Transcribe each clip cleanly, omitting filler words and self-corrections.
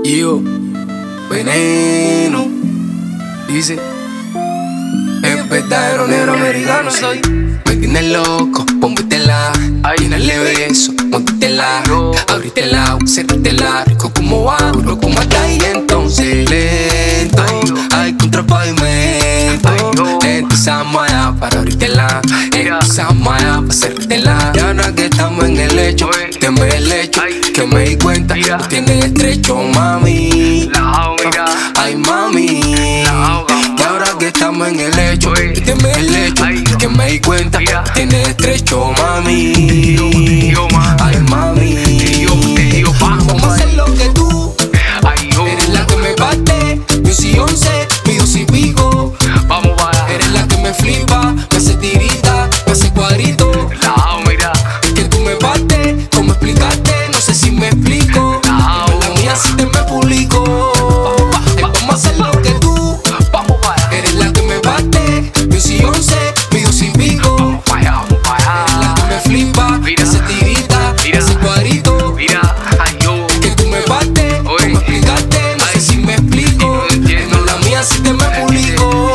Yo, veneno, dice, es verdadero negro americano soy. Me tienes loco, pónmetela, llénale beso, móntitela, abrítela, cerrítela, rico como va, duro como está y entonces lento, hay contra pavimento, empezamos allá para abrírtela, empezamos allá para cerrítela. Y ahora que estamos en el lecho, teme el lecho, que me di cuenta, tú tienes estrecho, mami, ay mami. Y ahora que estamos en el lecho, teme el lecho, que me di cuenta, tienes estrecho, mami, ay mami. Vamos a hacer lo que tú eres la que me parte, yo soy 11, yo soy pico. Eres la que me flipa, me hace tirita, me hace cuadrito. Es que tú me partes, ¿cómo explicarte? No sé si me explico. La mía sí te me publico. Vamos a hacer lo que tú eres la que me parte, yo soy 11, yo soy pico. Eres la que me flipa, me hace tirita, me hace cuadrito. Es que tú me partes, ¿cómo explicarte? No sé si me explico. La mía sí te me publico.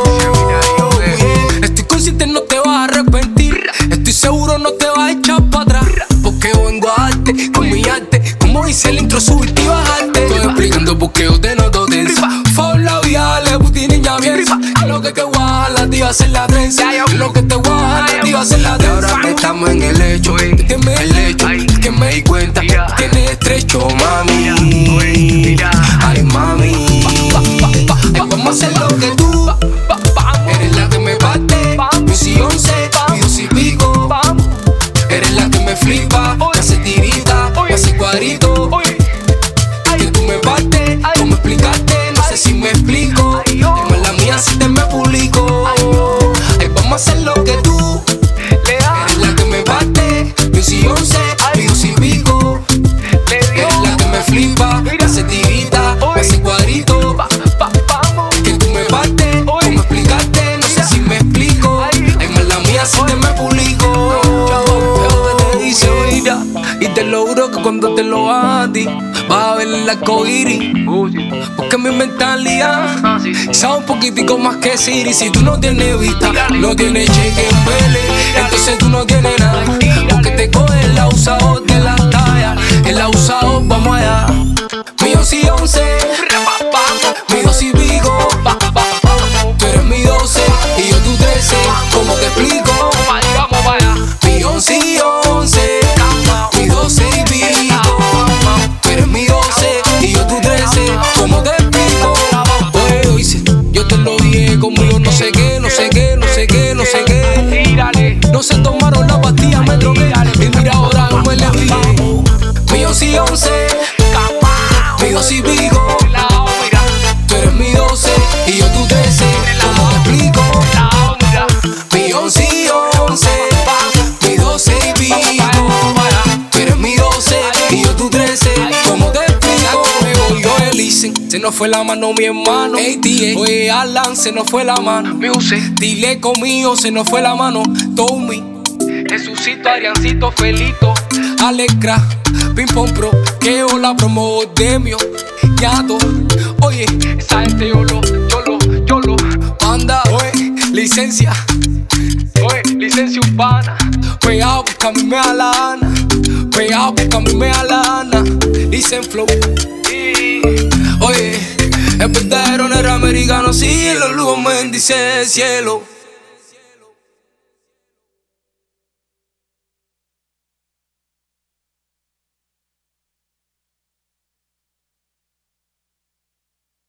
Estoy consciente, no te vas a arrepentir. Estoy seguro, no te vas a echar para atrás. Porque vengo a darte con mi arte. Como dice el intro, subirte y bajarte. Estoy explicando porque yo te noto tensa. Favor la vida, le puti niña bien. Lo que te guala, te iba a hacer la trenza. Lo que te guala, te iba a hacer la trenza. Ahora que estamos en el lecho, el lecho, que me di cuenta, tienes estrecho, mami, ay mami. Vamos a hacer lo que tú eres la que me parte, yo soy 11, yo soy pico. Eres la que me flipa, me hace tirita, me hace cuadrito. Es que tú me partes, ¿cómo explicarte? No sé si me explico. La mía sí te me publico. Vamos a hacer lo que tú eres la que me parte, yo soy 11, yo soy pico. Eres la que me flipa, me hace tirita, me hace cuadrito. Es que tú me partes, ¿cómo explicarte? No sé si me explico. La mía sí te me publico. Y te lo juro que cuando te lo hagas a ti vas a ver el arcoíris. Porque mi mentalidad sabe un poquitico más que Siri. Si tú no tienes vista, no tienes cheque en Vélez, entonces tú no tienes nada. Porque te coge el abusador de la talla. El abusador, vamos allá. Mío sí 11, mío sí pico. Tú eres mi 12 y yo tu 13. ¿Cómo te explico? Mío sí 11, mi 12 y pico. Tú eres mi 12 y yo tu 13. ¿Cómo te explico? Oye, yo te lo dije, conmigo no sé qué, no sé qué, no sé qué, no sé qué. No se tomaron la pastilla, me drogué. Y mira ahora no me le ríe. Mío sí 11, mi 12 y pico. Tú eres mi 12 y yo tu 13. ¿Cómo te explico? Mío sí 11, mi 12 y pico. Tú eres mi 12 y yo tu 13. ¿Cómo te explico? Oye, Listen, se nos fue la mano mi hermano. ATA, oye Alan, se nos fue la mano. Dile conmigo, se nos fue la mano. Tommy, Jesucito, Ariancito, Felito, Alecra, Ping Pong Pro, que hola promo Demio, Yato. Oye, esa gente yolo, banda, oye, licencia. Oye, licencia urbana. Pegado porque a mí me da la gana. Pegado porque a mí me da la gana. Dicen flow. Oye, es verdadero negro americano. Sí, los lujos me bendice el cielo.